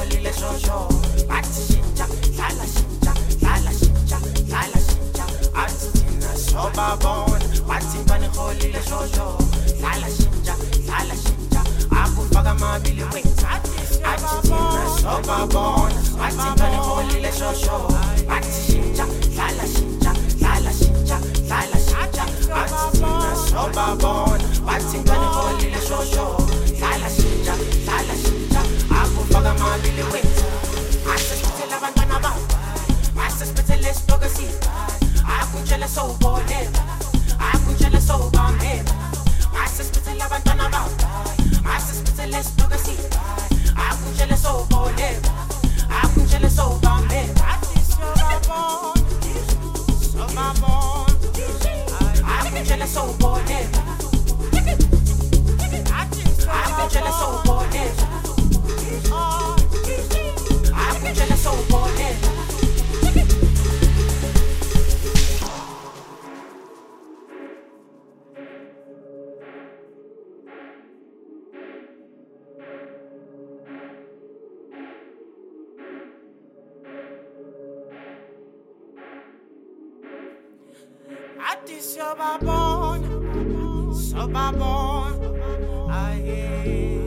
ngiholile shosho athi shintsha dlala shintsha dlala shintsha dlala shintsha athi thina sobabona wathi ngiholile shosho dlala shintsha dlala shintsha akufaka amabili wethu athi thina sobabona wathi ngiholile shosho athi shintsha dlala shintsha dlala shintsha dlala shintsha athi thina sobabona wathi ngiholile shosho dlala shintsha dlala shintsha akufaka amabili wethu asesiphethe abantwana babo asesiphethe lesitoke siba akutshele sowubonela akutshele sowubambela asesiphethe abantwana babo asesiphethe lesitoke siba akutshele sowubonela akutshele sowubambela athi sobabona sobabona akutshele sowubonela akutshele sowubonela akutshele sowubonela athi sobabona sobabona aye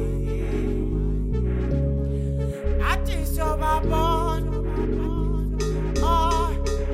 athi sobabona oh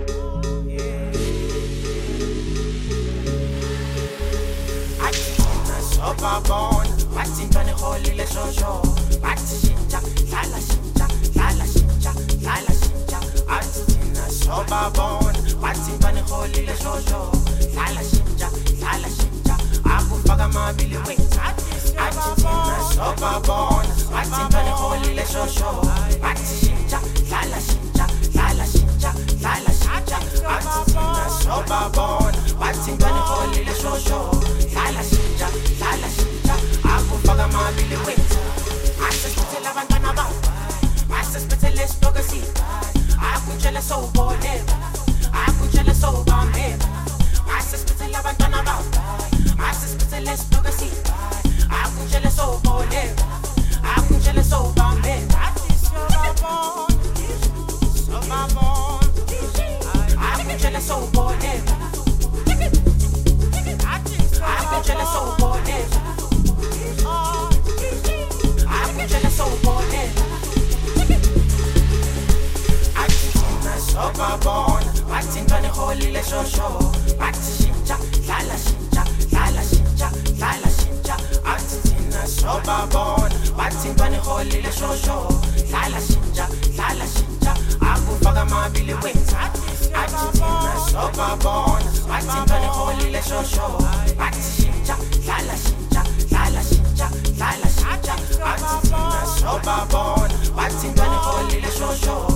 yeah athi sobabona wathi ngiholile shosho athi shintsha dlala shintsha dlala shintsha dlala shintsha athi sobabona wathi ngiholile shosho dlala shintsha dlala shintsha akufaka amabili wethu athi sobabona wathi ngiholile shosho athi shintsha dlala shintsha dlala shintsha dlala shintsha athi sobabona wathi ngiholile shosho dlala shintsha dlala shintsha akufaka amabili wethu asesiphethe abantwana babo asesiphethe lesitoke siba akutshele sowubonela akutshele sowubambela asesiphethe abantwana babo asesiphethe lesitoke siba akutshele sowubonela akutshele sowubambela athi sobabona sobabona akutshele sowubonela athi akutshele sowubonela akutshele sowubonela athi sobabona wathi ngiholile shosho athi shintsha dlala shintsha dlala shintsha dlala shintsha athi sobabona wathi ngiholile shosho dlala shintsha dlala shintsha akufaka amabili wethu athi sobabona wathi ngiholile shosho athi shintsha dlala shintsha dlala shintsha dlala shintsha athi sobabona wathi ngiholile shosho